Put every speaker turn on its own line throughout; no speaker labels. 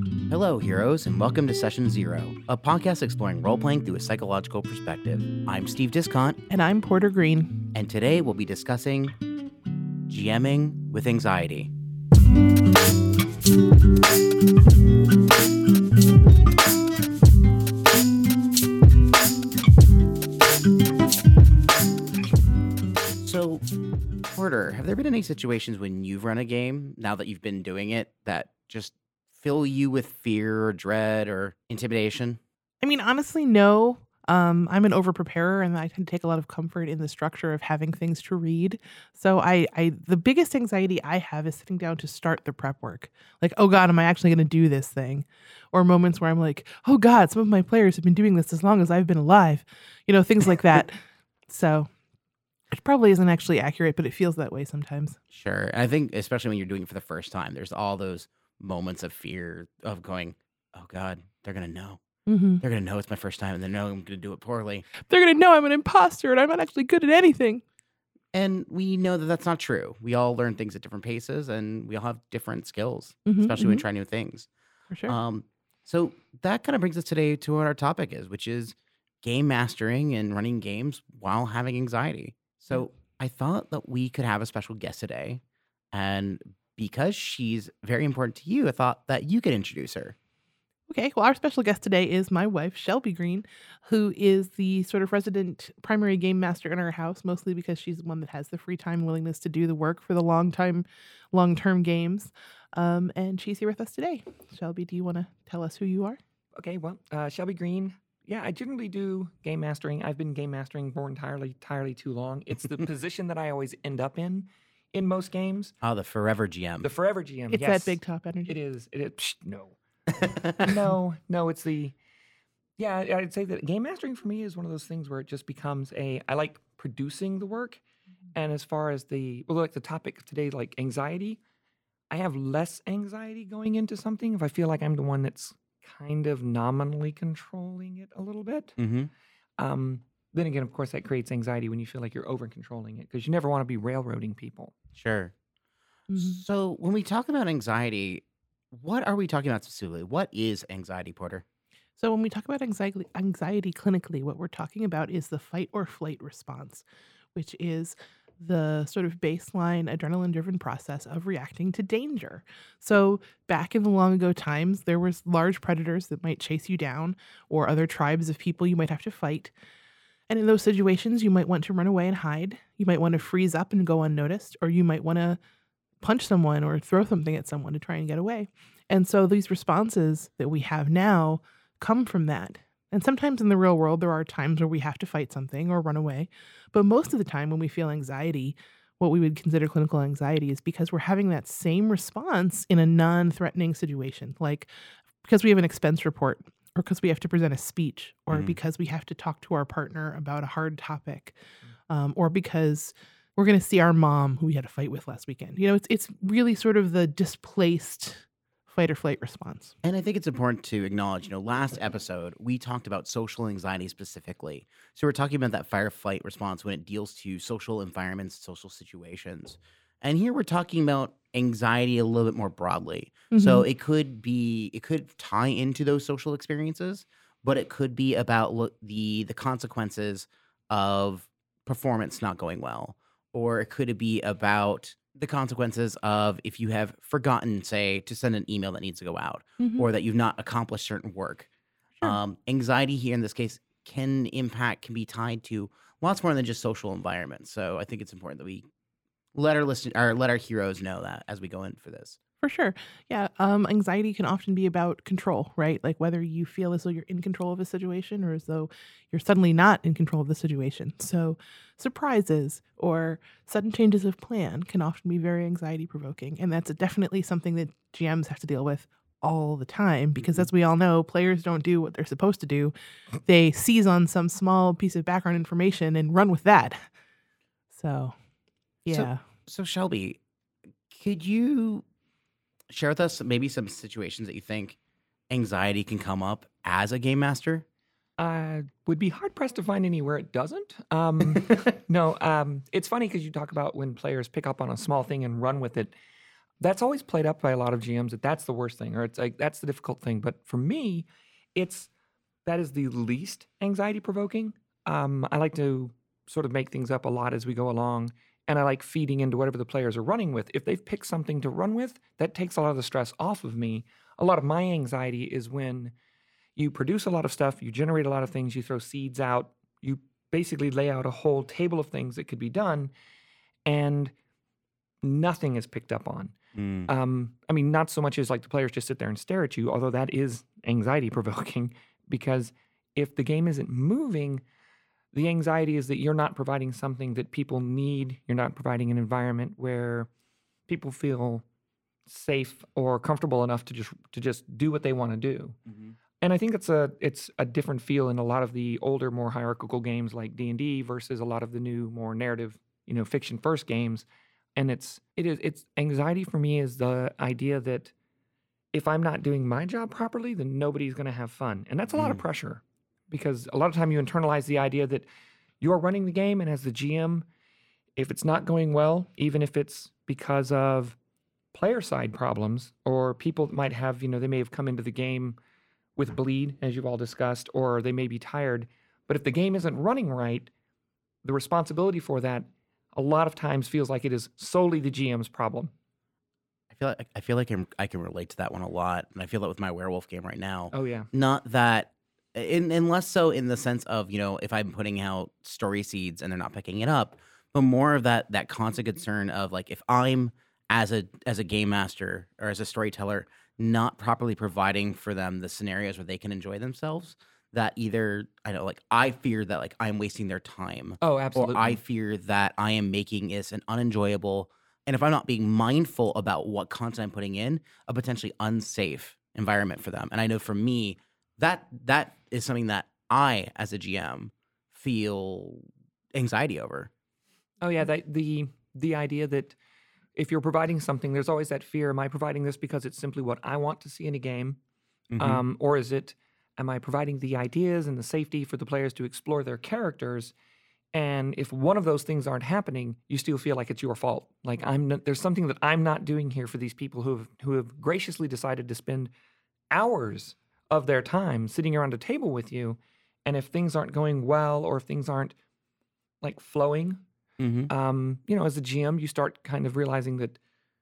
Hello, heroes, and welcome to Session Zero, a podcast exploring role playing through a psychological perspective. I'm Steve Discont,
And I'm Porter Green.
and today we'll be discussing GMing with anxiety. So, Porter, have there been any situations when you've run a game, now that you've been doing it, that just fill you with fear or dread or intimidation?
I mean, honestly, no. I'm an overpreparer, and I can take a lot of comfort in the structure of having things to read. So the biggest anxiety I have is sitting down to start the prep work. Like, oh God, am I actually going to do this thing? Or moments where I'm like, oh God, some of my players have been doing this as long as I've been alive. Things like that. So it probably isn't actually accurate, but it feels that way sometimes.
Sure. And I think, especially when you're doing it for the first time, there's all those moments of fear of going, oh God, they're going to know.
Mm-hmm.
They're going to know it's my first time and they know I'm going to do it poorly.
They're going to know I'm an imposter and I'm not actually good at anything.
And we know that that's not true. We all learn things at different paces and we all have different skills,
Mhm,
especially when
mhm.
try new things.
For sure.
So that kind of brings us today to what our topic is, which is game mastering and running games while having anxiety. So I thought that we could have a special guest today. And because she's very important to you, I thought that you could introduce her.
Okay, well, our special guest today is my wife, Shelby Green, who is the sort of resident primary game master in our house, mostly because she's the one that has the free time and willingness to do the work for the long-term games. And she's here with us today. Shelby, do you want to tell us who you are?
Okay, well, Shelby Green. Yeah, I generally do game mastering. I've been game mastering for entirely too long. It's the position that I always end up in most games.
Oh, the Forever GM.
The forever GM.
It's
yes.
that big top energy.
It is. No. No, it's the... Yeah, I'd say that game mastering for me is one of those things where it just becomes I like producing the work. And as far as the topic of today, like anxiety, I have less anxiety going into something if I feel like I'm the one that's kind of nominally controlling it a little bit.
Mm-hmm.
Then again, of course, that creates anxiety when you feel like you're over controlling it because you never want to be railroading people.
Sure.
Mhm.
So when we talk about anxiety, what are we talking about specifically? What is anxiety, Porter?
So when we talk about anxiety clinically, what we're talking about is the fight or flight response, which is the sort of baseline adrenaline-driven process of reacting to danger. So back in the long ago times, there was large predators that might chase you down or other tribes of people you might have to fight. And in those situations, you might want to run away and hide. You might want to freeze up and go unnoticed, or you might want to punch someone or throw something at someone to try and get away. And so these responses that we have now come from that. And sometimes in the real world, there are times where we have to fight something or run away. But most of the time when we feel anxiety, what we would consider clinical anxiety is because we're having that same response in a non-threatening situation, like because we have an expense report or because we have to present a speech or
Mhm.
because we have to talk to our partner about a hard topic or because we're going to see our mom who we had a fight with last weekend. It's really sort of the displaced fight or flight response.
And I think it's important to acknowledge, last episode, we talked about social anxiety specifically. So we're talking about that fight or flight response when it deals to social environments, social situations. And here we're talking about anxiety a little bit more broadly. So it could tie into those social experiences, but it could be about the consequences of performance not going well. Or it could be about the consequences of if you have forgotten, say, to send an email that needs to go out,
Mhm.
or that you've not accomplished certain work.
Sure.
Anxiety here in this case can be tied to lots more than just social environments. So I think it's important that we let our heroes know that as we go in for this.
For sure. Yeah. Anxiety can often be about control, right? Like whether you feel as though you're in control of a situation or as though you're suddenly not in control of the situation. So surprises or sudden changes of plan can often be very anxiety provoking. And that's definitely something that GMs have to deal with all the time because as we all know, players don't do what they're supposed to do. They seize on some small piece of background information and run with that. So, yeah.
So Shelby, could you share with us maybe some situations that you think anxiety can come up as a game master?
Would be hard pressed to find anywhere it doesn't. No, it's funny because you talk about when players pick up on a small thing and run with it. That's always played up by a lot of GMs that that's the worst thing, or it's like that's the difficult thing. But for me, that is the least anxiety provoking. I like to sort of make things up a lot as we go along, and I like feeding into whatever the players are running with. If they've picked something to run with, that takes a lot of the stress off of me. A lot of my anxiety is when you produce a lot of stuff, you generate a lot of things, you throw seeds out, you basically lay out a whole table of things that could be done, and nothing is picked up on. I mean, not so much as like the players just sit there and stare at you, although that is anxiety provoking, because if the game isn't moving, the anxiety is that you're not providing something that people need. You're not providing an environment where people feel safe or comfortable enough to just do what they want to do. And I think it's a different feel in a lot of the older, more hierarchical games like D&D versus a lot of the new, more narrative, fiction first games. And it's anxiety for me is the idea that if I'm not doing my job properly, then nobody's going to have fun. And that's a lot of pressure, because a lot of time you internalize the idea that you're running the game, and as the GM, if it's not going well, even if it's because of player side problems or people that might have, they may have come into the game with bleed, as you've all discussed, or they may be tired. But if the game isn't running right, the responsibility for that a lot of times feels like it is solely the GM's problem.
I feel like I can relate to that one a lot, and I feel that with my werewolf game right now.
Oh yeah.
Not that, and less so in the sense of if I'm putting out story seeds and they're not picking it up, but more of that constant concern of like if I'm as a game master or as a storyteller not properly providing for them the scenarios where they can enjoy themselves, that either I fear that like I'm wasting their time.
Oh, absolutely.
Or I fear that I am making this an unenjoyable, and if I'm not being mindful about what content I'm putting in, a potentially unsafe environment for them. And I know for me, that is something that I, as a GM, feel anxiety over.
Oh yeah, the idea that if you're providing something, there's always that fear: am I providing this because it's simply what I want to see in a game, or am I providing the ideas and the safety for the players to explore their characters? And if one of those things aren't happening, you still feel like it's your fault. Like there's something that I'm not doing here for these people who have graciously decided to spend hours of their time sitting around a table with you. And if things aren't going well, or if things aren't like flowing, as a GM, you start kind of realizing that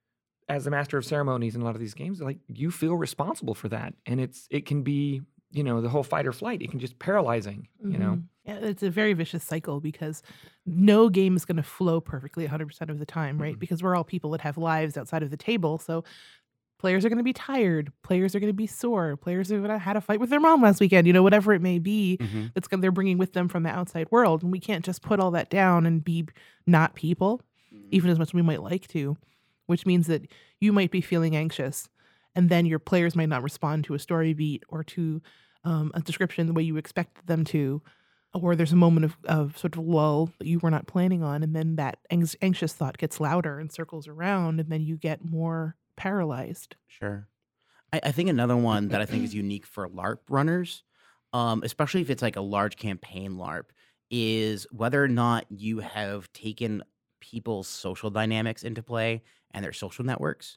as a master of ceremonies in a lot of these games, like you feel responsible for that. And it can be, the whole fight or flight. It can just paralyzing, Yeah,
it's a very vicious cycle, because no game is going to flow perfectly 100% of the time, right? Because we're all people that have lives outside of the table. So players are going to be tired. Players are going to be sore. Players are going to had a fight with their mom last weekend, whatever it may be they're bringing with them from the outside world. And we can't just put all that down and be not people, even as much as we might like to, which means that you might be feeling anxious, and then your players might not respond to a story beat or to a description the way you expected them to, or there's a moment of sort of lull that you were not planning on, and then that anxious thought gets louder and circles around, and then you get more paralyzed.
Sure. I think another one that I think is unique for LARP runners, especially if it's like a large campaign LARP, is whether or not you have taken people's social dynamics into play and their social networks.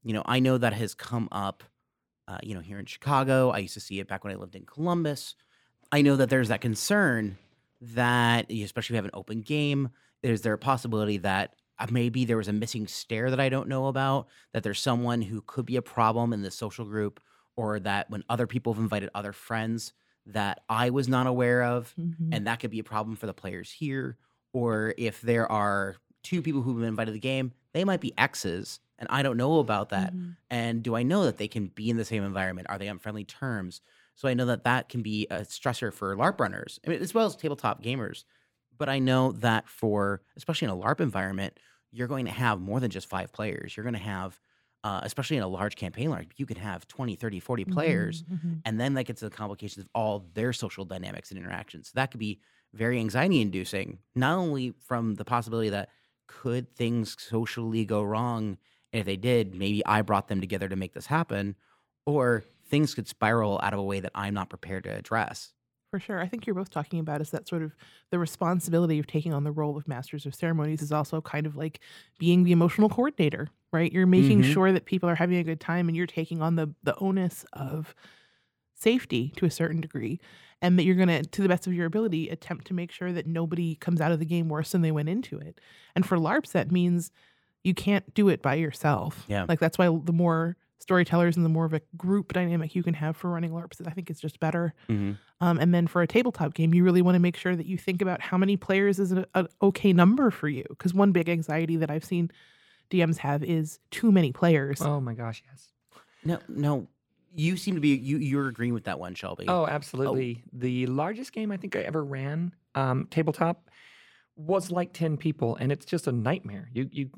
I know that has come up, here in Chicago. I used to see it back when I lived in Columbus. I know that there's that concern that, especially if you have an open game, is there a possibility that maybe there was a missing stair that I don't know about, that there's someone who could be a problem in this social group, or that when other people have invited other friends that I was not aware of, and that could be a problem for the players here. Or if there are two people who've been invited to the game, they might be exes, and I don't know about that. And do I know that they can be in the same environment? Are they on friendly terms? So I know that can be a stressor for LARP runners, as well as tabletop gamers. But I know that for, especially in a LARP environment, you're going to have more than just 5 players. You're going to have, especially in a large campaign LARP, you can have 20, 30, 40 players. And then that gets to the complications of all their social dynamics and interactions. So that could be very anxiety inducing, not only from the possibility that could things socially go wrong, and if they did, maybe I brought them together to make this happen, or things could spiral out of a way that I'm not prepared to address.
for sure. I think you're both talking about is that sort of the responsibility of taking on the role of masters of ceremonies is also kind of like being the emotional coordinator, right? You're making
Mm-hmm.
sure that people are having a good time and you're taking on the onus of safety to a certain degree, and that you're going to the best of your ability, attempt to make sure that nobody comes out of the game worse than they went into it. And for LARPs, that means you can't do it by yourself.
Yeah.
Like that's why the more storytellers and the more of a group dynamic you can have for running LARPs, I think it's just better.
Mm-hmm.
And then for a tabletop game, you really want to make sure that you think about how many players is an okay number for you. Because one big anxiety that I've seen DMs have is too many players.
Oh my gosh, yes.
No. You seem to be you're agreeing with that one, Shelby.
Oh, absolutely. The largest game I think I ever ran, tabletop, was like 10 people, and it's just a nightmare.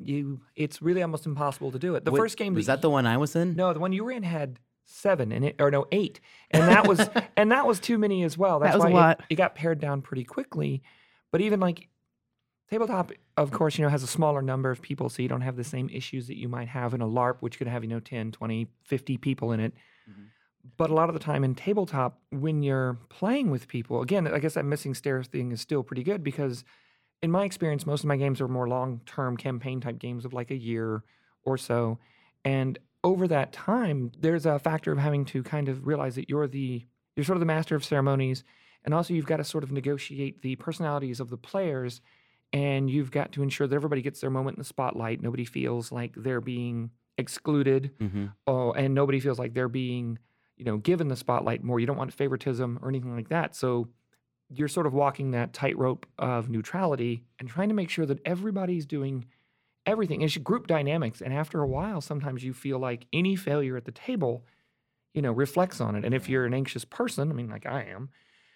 It's really almost impossible to do it. The first game
was that the one I was in?
No, the one you ran had 7 in it, or no, 8, and that was too many as well. That's
That was
why
a lot.
it got pared down pretty quickly. But even like tabletop, of course, has a smaller number of people, so you don't have the same issues that you might have in a LARP, which could have 10, 20, 50 people in it.
Mhm.
But a lot of the time in tabletop, when you're playing with people, again, I guess that missing stairs thing is still pretty good because in my experience, most of my games are more long-term campaign type games of like a year or so. And over that time, there's a factor of having to kind of realize that you're sort of the master of ceremonies. And also you've got to sort of negotiate the personalities of the players, and you've got to ensure that everybody gets their moment in the spotlight. Nobody feels like they're being excluded.
Mm-hmm.
And nobody feels like they're being, given the spotlight more. You don't want favoritism or anything like that. So you're sort of walking that tightrope of neutrality and trying to make sure that everybody's doing everything. It's group dynamics. And after a while, sometimes you feel like any failure at the table, reflects on it. And if you're an anxious person, I mean, like I am,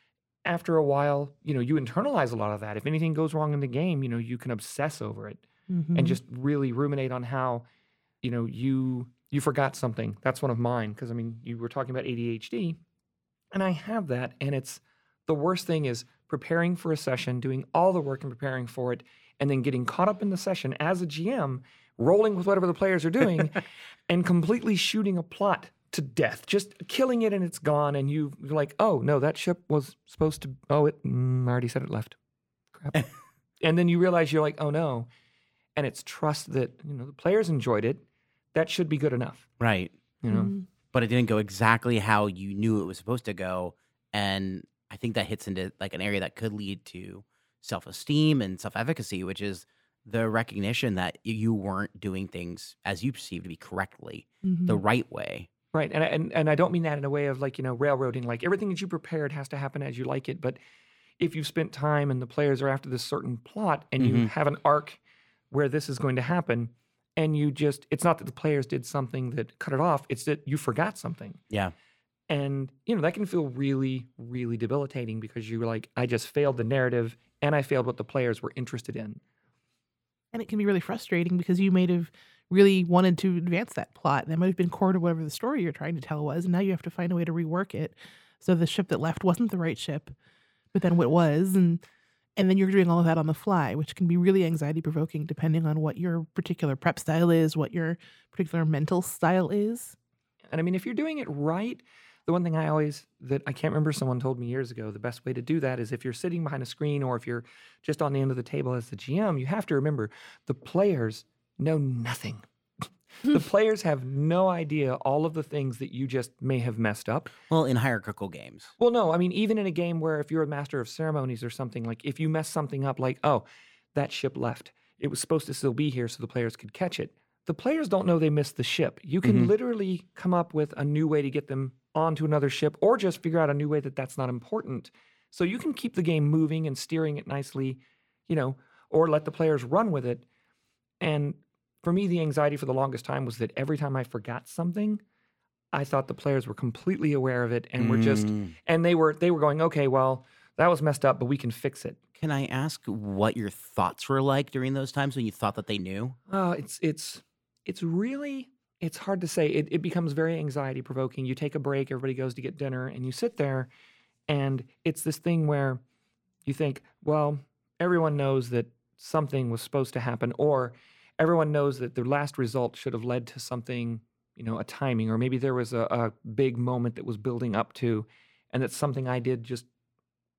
after a while, you internalize a lot of that. If anything goes wrong in the game, you can obsess over it and just really ruminate on how, you forgot something. That's one of mine. Because, I mean, you were talking about ADHD, and I have that. And it's the worst thing is preparing for a session, doing all the work and preparing for it, and then getting caught up in the session as a GM, rolling with whatever the players are doing, and completely shooting a plot to death, just killing it and it's gone. And you're like, oh, no, that ship was supposed to, I already said it left. Crap. And then you realize you're like, oh, no. And it's trust that, the players enjoyed it. That should be good enough.
Right.
Mhm.
But it didn't go exactly how you knew it was supposed to go. And I think that hits into like an area that could lead to self-esteem and self-efficacy, which is the recognition that you weren't doing things as you perceive to be correctly, the right way.
Right. And I don't mean that in a way of like, railroading, like everything that you prepared has to happen as you like it. But if you've spent time and the players are after this certain plot and you have an arc where this is going to happen, and it's not that the players did something that cut it off, it's that you forgot something.
Yeah.
And, that can feel really, really debilitating because you're like, I just failed the narrative and I failed what the players were interested in.
And it can be really frustrating because you might have really wanted to advance that plot. That might have been core to whatever the story you're trying to tell was. And now you have to find a way to rework it. So the ship that left wasn't the right ship, but then what was. And then you're doing all of that on the fly, which can be really anxiety provoking depending on what your particular prep style is, what your particular mental style is.
And I mean, if you're doing it right, the one thing that I can't remember, someone told me years ago, the best way to do that is if you're sitting behind a screen or if you're just on the end of the table as the GM, you have to remember the players know nothing. The players have no idea all of the things that you just may have messed up.
Well, in hierarchical games.
Well, no, I mean, even in a game where if you're a master of ceremonies or something, like if you mess something up, like, oh, that ship left. It was supposed to still be here so the players could catch it. The players don't know they missed the ship. You can literally come up with a new way to get them onto another ship or just figure out a new way that that's not important. So you can keep the game moving and steering it nicely, or let the players run with it. And for me, the anxiety for the longest time was that every time I forgot something, I thought the players were completely aware of it and were just, and they were going, okay, well, that was messed up, but we can fix it.
Can I ask what your thoughts were like during those times when you thought that they knew?
It's hard to say. It becomes very anxiety provoking. You take a break, everybody goes to get dinner, and you sit there, and it's this thing where you think, well, everyone knows that something was supposed to happen, or everyone knows that the last result should have led to something, a timing, or maybe there was a big moment that was building up to, and that something I did just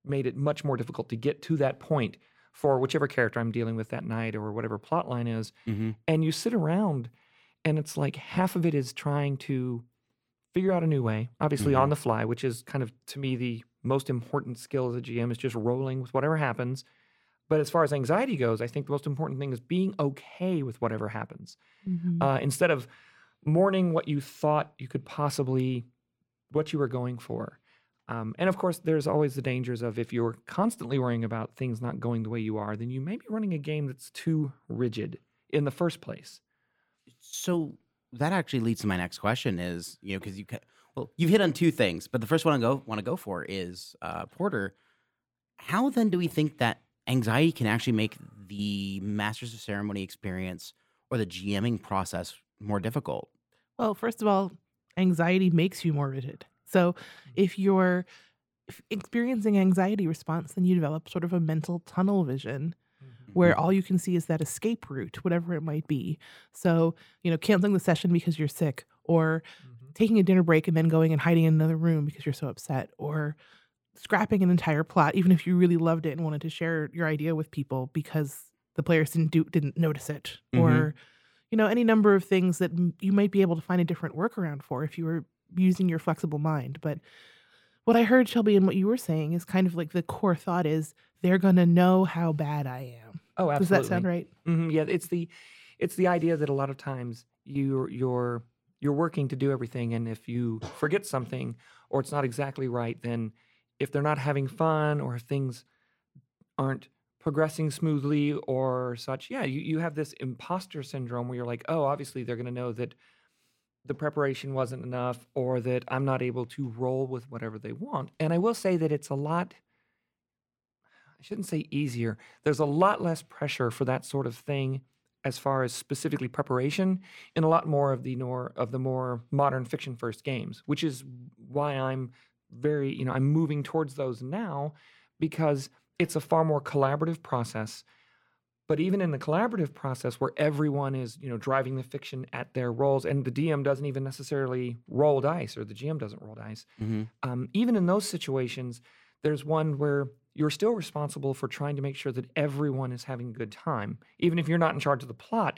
made it much more difficult to get to that point for whichever character I'm dealing with that night or whatever plot line is.
Mm-hmm.
And you sit around and it's like half of it is trying to figure out a new way, obviously on the fly, which is kind of, to me, the most important skill as a GM is just rolling with whatever happens. But as far as anxiety goes, I think the most important thing is being okay with whatever happens. Instead of mourning what you thought you could possibly, what you were going for. And of course, there's always the dangers of if you're constantly worrying about things not going the way you are, then you may be running a game that's too rigid in the first place.
So that actually leads to my next question is, because you've hit on two things, but the first one I want to go for is Porter. How then do we think that anxiety can actually make the Masters of Ceremony experience or the GMing process more difficult?
Well, first of all, anxiety makes you more rigid. So if you're experiencing anxiety response, then you develop sort of a mental tunnel vision where all you can see is that escape route, whatever it might be. So, canceling the session because you're sick, or taking a dinner break and then going and hiding in another room because you're so upset, or scrapping an entire plot, even if you really loved it and wanted to share your idea with people because the players didn't notice it, or any number of things that you might be able to find a different workaround for if you were using your flexible mind. But what I heard, Shelby, and what you were saying is kind of like the core thought is they're going to know how bad I am.
Oh, absolutely.
Does that sound right?
Yeah, it's the idea that a lot of times you're working to do everything, and if you forget something or it's not exactly right, then if they're not having fun or if things aren't progressing smoothly or such, you have this imposter syndrome where you're like, oh, obviously they're going to know that the preparation wasn't enough or that I'm not able to roll with whatever they want. And I will say that it's a lot, I shouldn't say easier, there's a lot less pressure for that sort of thing as far as specifically preparation in a lot more of the more modern fiction first games, which is why I'm very, I'm moving towards those now, because it's a far more collaborative process. But even in the collaborative process where everyone is, driving the fiction at their roles, and the DM doesn't even necessarily roll dice, or the GM doesn't roll dice, even in those situations, there's one where you're still responsible for trying to make sure that everyone is having a good time. Even if you're not in charge of the plot,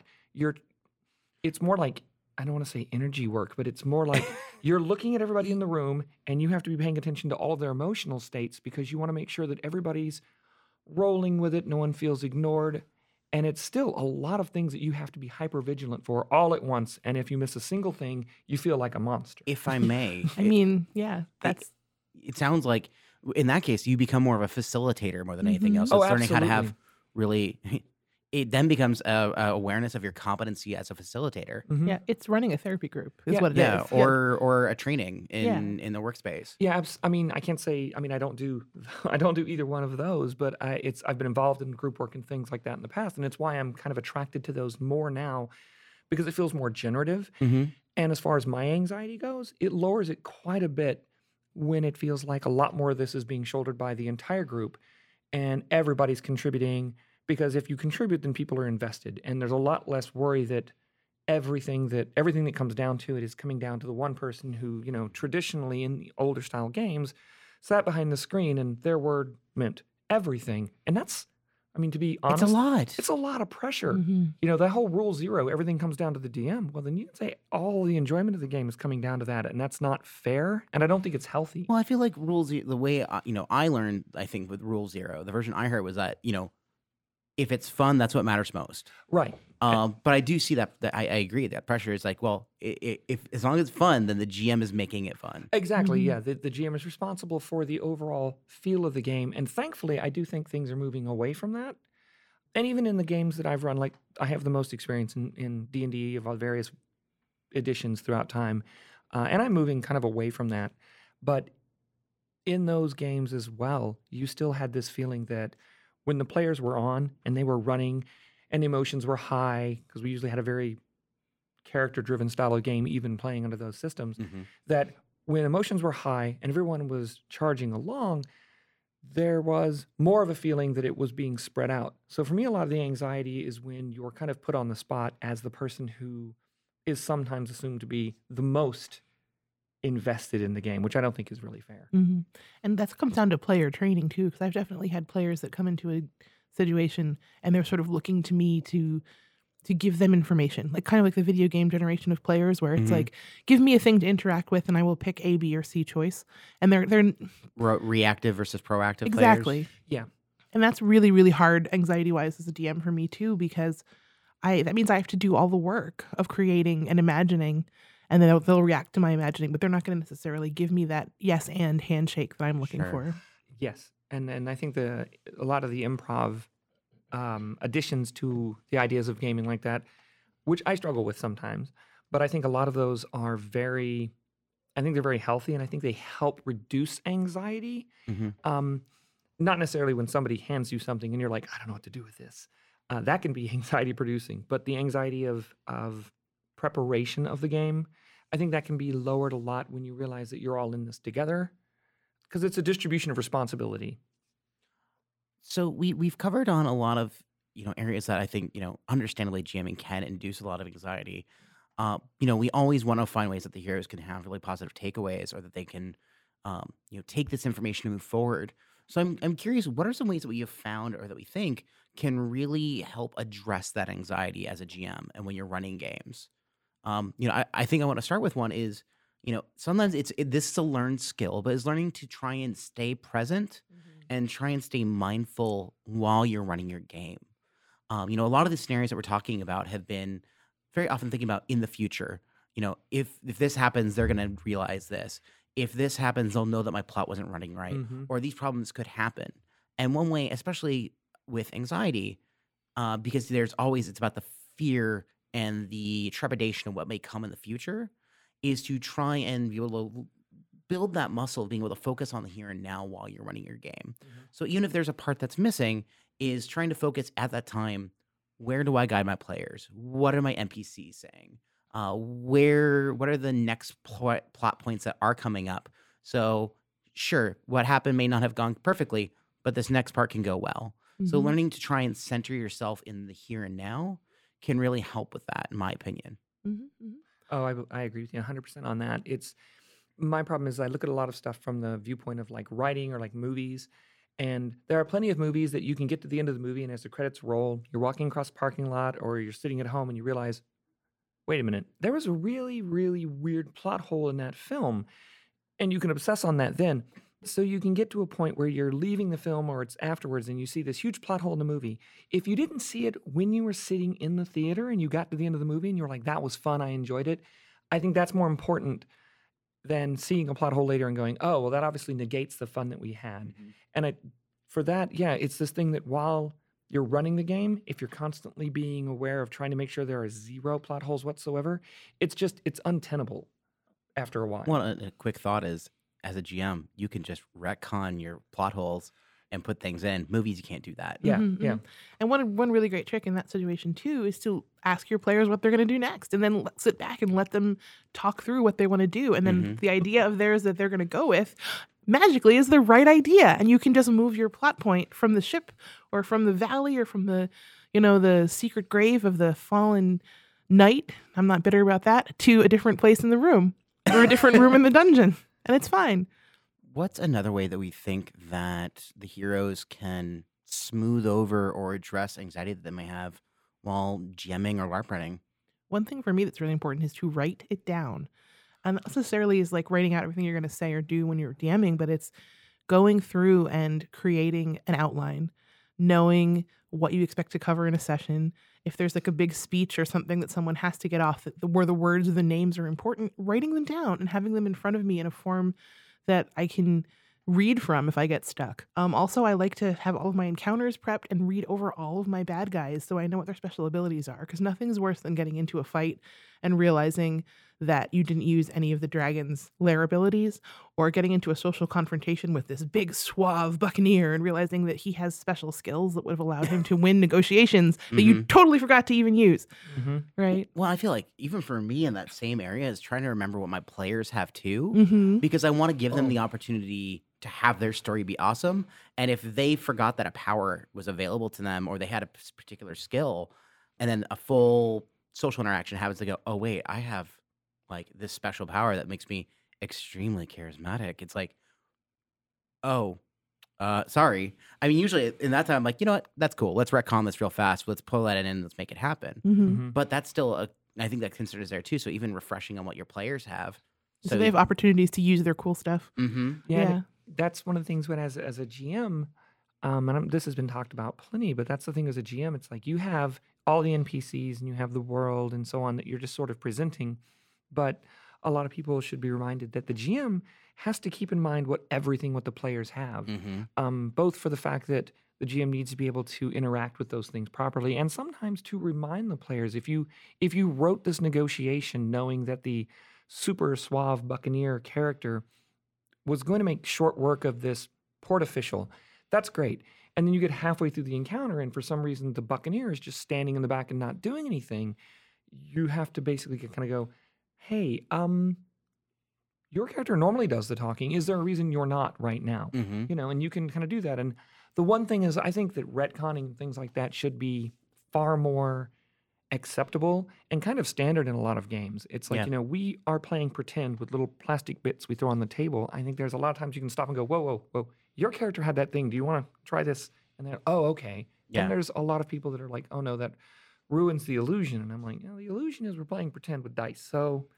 it's more like, I don't want to say energy work, but it's more like you're looking at everybody in the room and you have to be paying attention to all of their emotional states because you want to make sure that everybody's rolling with it, no one feels ignored. And it's still a lot of things that you have to be hyper vigilant for all at once. And if you miss a single thing, you feel like a monster.
If I may.
I mean, yeah, that's...
It sounds like, in that case, you become more of a facilitator more than anything else.
Oh,
It's learning how to have
absolutely.
really... It then becomes a awareness of your competency as a facilitator.
Yeah, it's running a therapy group is
Yeah,
what it is.
Or a training in the workspace.
Yeah, I can't say. I mean, I don't do either one of those, but I've been involved in group work and things like that in the past, and it's why I'm kind of attracted to those more now, because it feels more generative. And as far as my anxiety goes, it lowers it quite a bit when it feels like a lot more of this is being shouldered by the entire group, and everybody's contributing. Because if you contribute, then people are invested, and there's a lot less worry that everything that comes down to it is coming down to the one person who, traditionally in the older style games, sat behind the screen and their word meant everything. And that's, to be honest,
It's a lot.
It's a lot of pressure. That whole rule zero, everything comes down to the DM. Well, then you can say all the enjoyment of the game is coming down to that, and that's not fair. And I don't think it's healthy.
Well, I feel like the way I learned, I think, with Rule Zero, the version I heard was that if it's fun, that's what matters most.
Right.
But I do see that I agree that pressure is like, well, if as long as it's fun, then the GM is making it fun.
Exactly. Yeah. The GM is responsible for the overall feel of the game. And thankfully, I do think things are moving away from that. And even in the games that I've run, like I have the most experience in D&D of all various editions throughout time. And I'm moving kind of away from that. But in those games as well, you still had this feeling that when the players were on and they were running and the emotions were high, because we usually had a very character-driven style of game, even playing under those systems, that when emotions were high and everyone was charging along, there was more of a feeling that it was being spread out. So for me, a lot of the anxiety is when you're kind of put on the spot as the person who is sometimes assumed to be the most invested in the game, which I don't think is really fair.
Hmm. And that comes down to player training too, because I've definitely had players that come into a situation and they're sort of looking to me to give them information, like kind of like the video game generation of players, where it's
Mhm.
like, give me a thing to interact with, and I will pick A, B, or C choice. And they're
Reactive versus proactive
exactly,
players.
Yeah.
and that's really really hard anxiety wise as a DM for me too, because that means I have to do all the work of creating and imagining, and then they'll react to my imagining, but they're not going to necessarily give me that yes and handshake that I'm looking
Sure.
for.
Yes, and I think a lot of the improv additions to the ideas of gaming like that, which I struggle with sometimes, but I think a lot of those are I think they're very healthy, and I think they help reduce anxiety.
Mhm.
Not necessarily when somebody hands you something and you're like, I don't know what to do with this. That can be anxiety producing, but the anxiety of preparation of the game, I think that can be lowered a lot when you realize that you're all in this together, because it's a distribution of responsibility.
So we've covered on a lot of areas that I think understandably GMing can induce a lot of anxiety. We always want to find ways that the heroes can have really positive takeaways, or that they can take this information and move forward. So I'm curious, what are some ways that we have found or that we think can really help address that anxiety as a GM and when you're running games? I think I want to start with one is sometimes this is a learned skill, but is learning to try and stay present and try and stay mindful while you're running your game. A lot of the scenarios that we're talking about have been very often thinking about in the future. If this happens, they're going to realize this. If this happens, they'll know that my plot wasn't running right,
Mhm.
or these problems could happen. And one way, especially with anxiety, because it's about the fear and the trepidation of what may come in the future, is to try and be able to build that muscle of being able to focus on the here and now while you're running your game. So even if there's a part that's missing, is trying to focus at that time, where do I guide my players? What are my NPCs saying? What are the next plot points that are coming up? So sure, what happened may not have gone perfectly, but this next part can go well. So
Mhm.
learning to try and center yourself in the here and now can really help with that, in my opinion.
Mhm, mhm.
Oh, I agree with you 100% on that. My problem is I look at a lot of stuff from the viewpoint of like writing or like movies. And there are plenty of movies that you can get to the end of the movie, and as the credits roll, you're walking across the parking lot or you're sitting at home and you realize, wait a minute, there was a really, really weird plot hole in that film. And you can obsess on that then. So you can get to a point where you're leaving the film or it's afterwards and you see this huge plot hole in the movie. If you didn't see it when you were sitting in the theater and you got to the end of the movie and you were like, that was fun, I enjoyed it, I think that's more important than seeing a plot hole later and going, oh, well, that obviously negates the fun that we had. And for that, yeah, it's this thing that while you're running the game, if you're constantly being aware of trying to make sure there are zero plot holes whatsoever, it's untenable after a while.
Well, a quick thought is, as a GM, you can just retcon your plot holes and put things in. Movies, you can't do that.
Yeah,
Mhm,
yeah.
mhm. And one really great trick in that situation too is to ask your players what they're going to do next, and then sit back and let them talk through what they want to do, and then
Mhm.
the idea of theirs that they're going to go with magically is the right idea, and you can just move your plot point from the ship or from the valley or from the the secret grave of the fallen knight. I'm not bitter about that, to a different place in the room or a different room in the dungeon, and it's fine.
What's another way that we think that the heroes can smooth over or address anxiety that they may have while GMing or LARP running?
One thing for me that's really important is to write it down. And not necessarily is like writing out everything you're going to say or do when you're DMing, but it's going through and creating an outline, knowing what you expect to cover in a session. If there's like a big speech or something that someone has to get off, where the words or the names are important, writing them down and having them in front of me in a form that I can read from if I get stuck. Also, I like to have all of my encounters prepped and read over all of my bad guys so I know what their special abilities are, because nothing's worse than getting into a fight and realizing that you didn't use any of the dragon's lair abilities, or getting into a social confrontation with this big suave buccaneer and realizing that he has special skills that would have allowed him to win negotiations that you totally forgot to even use.
Mm-hmm.
Right?
Well, I feel like even for me in that same area is trying to remember what my players have too,
Mm-hmm.
because I want to give them
Oh.
the opportunity to have their story be awesome. And if they forgot that a power was available to them, or they had a particular skill, and then a full social interaction happens, to go, oh wait, I have like this special power that makes me extremely charismatic. It's like, oh, sorry. I mean, usually in that time, I'm like, you know what? That's cool. Let's retcon this real fast. Let's pull that in and let's make it happen.
Mm-hmm.
But that's still I think that considers there too. So even refreshing on what your players have.
So they have opportunities to use their cool stuff.
Mm-hmm.
Yeah. That's one of the things when as a GM, this has been talked about plenty, but that's the thing as a GM, it's like you have all the NPCs and you have the world and so on that you're just sort of presenting. But a lot of people should be reminded that the GM has to keep in mind what the players have, both for the fact that the GM needs to be able to interact with those things properly, and sometimes to remind the players. If you wrote this negotiation knowing that the super suave buccaneer character was going to make short work of this port official, that's great. And then you get halfway through the encounter, and for some reason the buccaneer is just standing in the back and not doing anything. You have to basically kind of go, hey, your character normally does the talking. Is there a reason you're not right now?
Mm-hmm.
And you can kind of do that. And the one thing is, I think that retconning things like that should be far more acceptable and kind of standard in a lot of games. It's like, we are playing pretend with little plastic bits we throw on the table. I think there's a lot of times you can stop and go, whoa, your character had that thing. Do you want to try this? And then, oh, okay.
Yeah.
And there's a lot of people that are like, oh no, that ruins the illusion. And I'm like, the illusion is we're playing pretend with dice. So,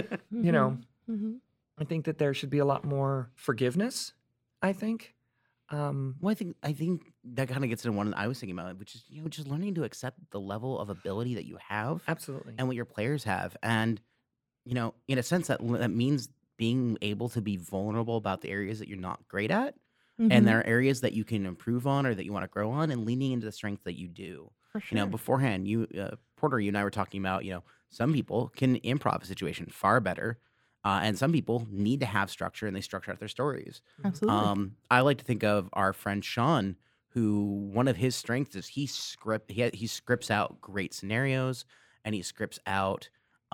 I think that there should be a lot more forgiveness, I think.
Well, I think that kind of gets into one that I was thinking about, which is just learning to accept the level of ability that you have,
Absolutely,
and what your players have, and in a sense that means being able to be vulnerable about the areas that you're not great at, and there are areas that you can improve on or that you want to grow on, and leaning into the strength that you do.
For sure.
Beforehand, Porter, you and I were talking about, some people can improv a situation far better. And some people need to have structure, and they structure out their stories.
Absolutely.
I like to think of our friend Sean, who one of his strengths is he scripts out great scenarios, and he scripts out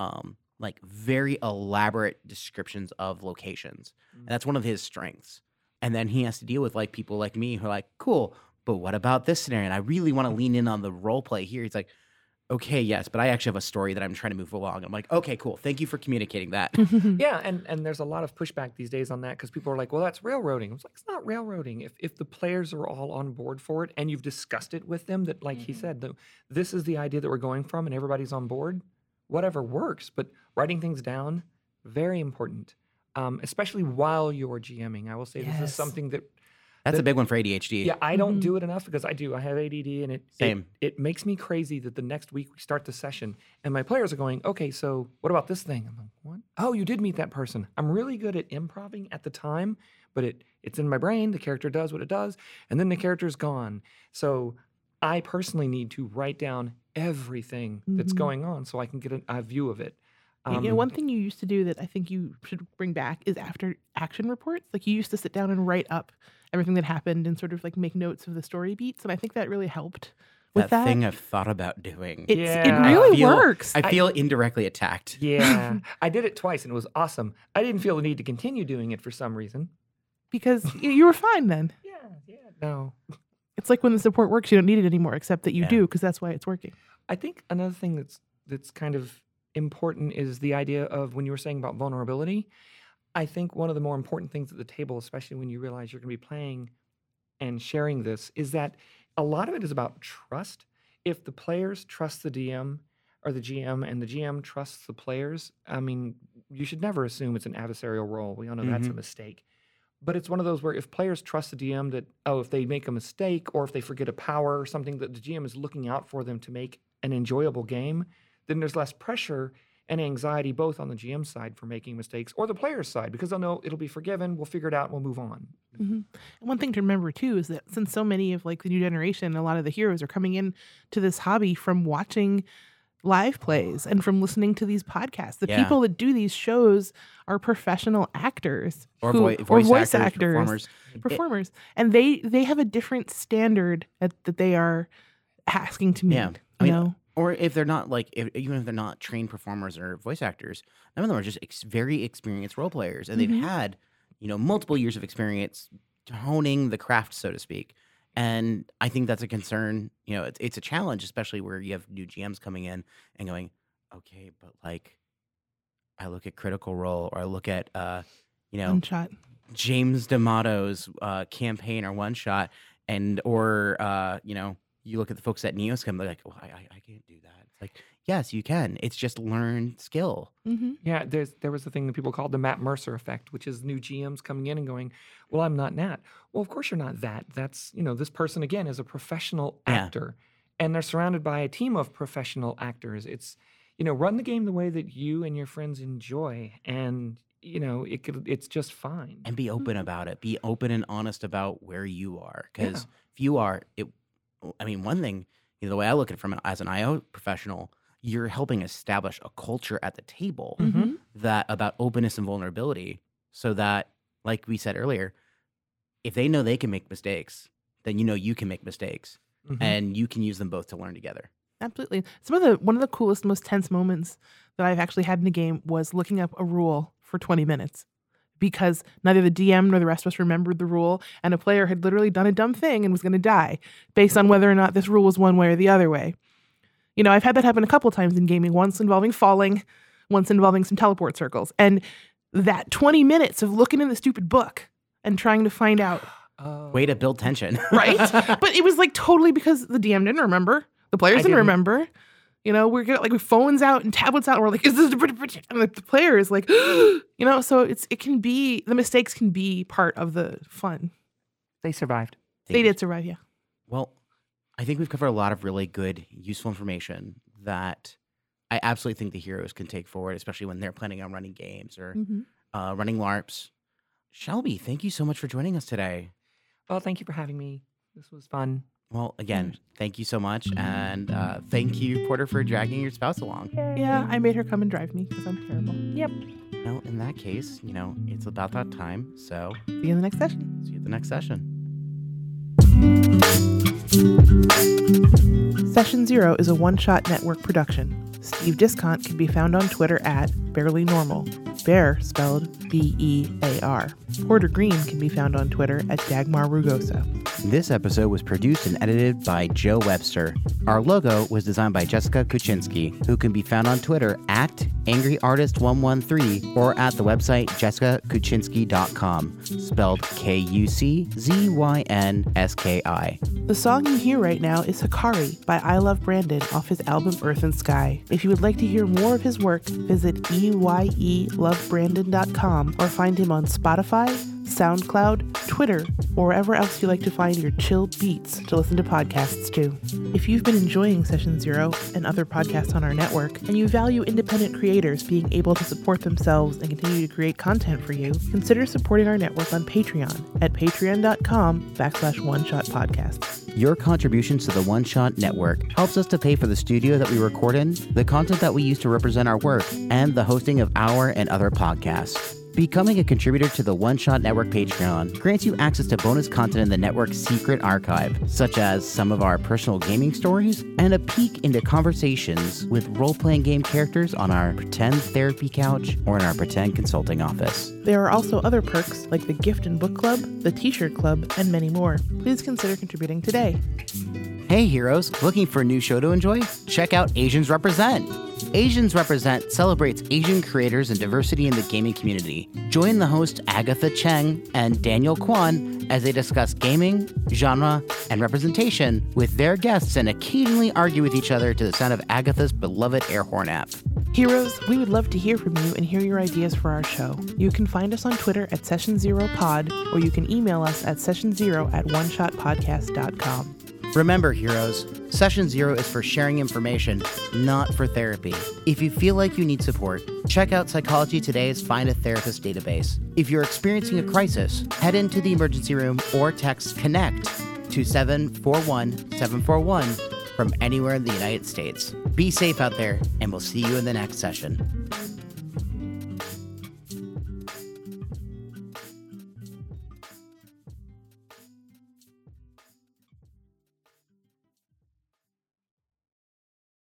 like very elaborate descriptions of locations. And that's one of his strengths. And then he has to deal with like people like me who are like, cool, but what about this scenario? And I really want to lean in on the role play here. He's like, okay, yes, but I actually have a story that I'm trying to move along. I'm like, okay, cool. Thank you for communicating that.
Yeah, and there's a lot of pushback these days on that because people are like, well, that's railroading. It's like, it's not railroading. If the players are all on board for it and you've discussed it with them that, like he said, this is the idea that we're going from and everybody's on board, whatever works. But writing things down, very important, especially while you're GMing. I will say this is something that
That's a big one for ADHD.
Yeah, I don't do it enough because I have ADD, and
Same.
it makes me crazy that the next week we start the session and my players are going, okay, so what about this thing? I'm like, what? Oh, you did meet that person. I'm really good at improving at the time, but it's in my brain. The character does what it does, and then the character's gone. So I personally need to write down everything that's going on so I can get a view of it.
One thing you used to do that I think you should bring back is after action reports. Like you used to sit down and write up everything that happened and sort of like make notes of the story beats. And I think that really helped with that.
Thing I've thought about doing.
It really works.
I feel indirectly attacked.
Yeah. I did it twice and it was awesome. I didn't feel the need to continue doing it for some reason.
Because you were fine then.
Yeah, no.
It's like when the support works, you don't need it anymore, except that you do because that's why it's working.
I think another thing that's kind of important is the idea of when you were saying about vulnerability. I think one of the more important things at the table, especially when you realize you're going to be playing and sharing this, is that a lot of it is about trust. If the players trust the DM or the GM and the GM trusts the players, I mean, you should never assume it's an adversarial role. We all know that's a mistake. But it's one of those where if players trust the DM that, if they make a mistake or if they forget a power or something that the GM is looking out for them to make an enjoyable game, then there's less pressure and anxiety both on the GM side for making mistakes or the player's side because they'll know it'll be forgiven, we'll figure it out, and we'll move on.
And one thing to remember too is that since so many of like the new generation, a lot of the heroes are coming in to this hobby from watching live plays and from listening to these podcasts. The people that do these shows are professional actors
or voice actors,
performers, and they have a different standard that they are asking to meet.
Yeah, I mean, or if they're not even if they're not trained performers or voice actors, some of them are just very experienced role players, and they've had multiple years of experience honing the craft, so to speak. And I think that's a concern. It's a challenge, especially where you have new GMs coming in and going, okay, but like, I look at Critical Role, or I look at
One shot.
James D'Amato's campaign or one shot, or you look at the folks at Neoscum, they're like, well, I can't do that. It's like, yes, you can. It's just learned skill.
Mm-hmm.
Yeah, there was a thing that people called the Matt Mercer effect, which is new GMs coming in and going, well, I'm not Nat. Well, of course you're not that. That's, this person, again, is a professional actor. And they're surrounded by a team of professional actors. It's, run the game the way that you and your friends enjoy. And, it's just fine.
And be open about it. Be open and honest about where you are. Because
Yeah.
if you are, one thing, the way I look at it as an IO professional, you're helping establish a culture at the table
Mm-hmm.
that about openness and vulnerability, so that, like we said earlier, if they know they can make mistakes, then you can make mistakes,
Mhm.
and you can use them both to learn together.
Absolutely. One of the coolest, most tense moments that I've actually had in a game was looking up a rule for 20 minutes. Because neither the DM nor the rest of us remembered the rule, and a player had literally done a dumb thing and was going to die based on whether or not this rule was one way or the other way. I've had that happen a couple times in gaming, once involving falling, once involving some teleport circles. And that 20 minutes of looking in the stupid book and trying to find out,
Way to build tension.
right? But it was like totally because the DM didn't remember. The players didn't
didn't.
remember. We're getting with phones out and tablets out. And we're like, is this? And the player is like, so it can be, the mistakes can be part of the fun.
They survived.
They did survive, yeah.
Well, I think we've covered a lot of really good, useful information that I absolutely think the heroes can take forward, especially when they're planning on running games or running LARPs. Shelby, thank you so much for joining us today.
Well, thank you for having me. This was fun.
Well, again, thank you so much. And thank you, Porter, for dragging your spouse along.
Yeah, I made her come and drive me because I'm terrible. Yep.
Well, in that case, it's about that time. So
See you in the next session.
see you at the next session.
Session Zero is a one-shot network production. Steve Discont can be found on Twitter at Barely Normal. Bear spelled B-E-A-R. Porter Green can be found on Twitter at Dagmar Rugosa.
This episode was produced and edited by Joe Webster. Our logo was designed by Jessica Kuczynski, who can be found on Twitter at AngryArtist113 or at the website jessicakuczynski.com, spelled K-U-C-Z-Y-N-S-K-I.
The song you hear right now is Hikari by I Love Brandon off his album Earth and Sky. If you would like to hear more of his work, visit EYELoveBrandon.com or find him on Spotify, SoundCloud, Twitter, or wherever else you like to find your chilled beats to listen to podcasts to. If you've been enjoying Session Zero and other podcasts on our network, and you value independent creators being able to support themselves and continue to create content for you, consider supporting our network on Patreon at patreon.com/oneshotpodcast.
Your contributions to the One Shot Network helps us to pay for the studio that we record in, the content that we use to represent our work, and the hosting of our and other podcasts. Becoming a contributor to the One Shot Network Patreon grants you access to bonus content in the network's secret archive, such as some of our personal gaming stories and a peek into conversations with role-playing game characters on our pretend therapy couch or in our pretend consulting office.
There are also other perks like the Gift and Book Club, the T-shirt Club, and many more. Please consider contributing today.
Hey heroes, looking for a new show to enjoy? Check out Asians Represent. Asians Represent celebrates Asian creators and diversity in the gaming community. Join the host Agatha Cheng and Daniel Kwan as they discuss gaming, genre, and representation with their guests and occasionally argue with each other to the sound of Agatha's beloved air horn app.
Heroes, we would love to hear from you and hear your ideas for our show. You can find us on Twitter at SessionZeroPod, or you can email us at sessionzero@oneshotpodcast.com.
Remember, heroes, Session Zero is for sharing information, not for therapy. If you feel like you need support, check out Psychology Today's Find a Therapist database. If you're experiencing a crisis, head into the emergency room or text CONNECT to 741-741 from anywhere in the United States. Be safe out there, and we'll see you in the next session.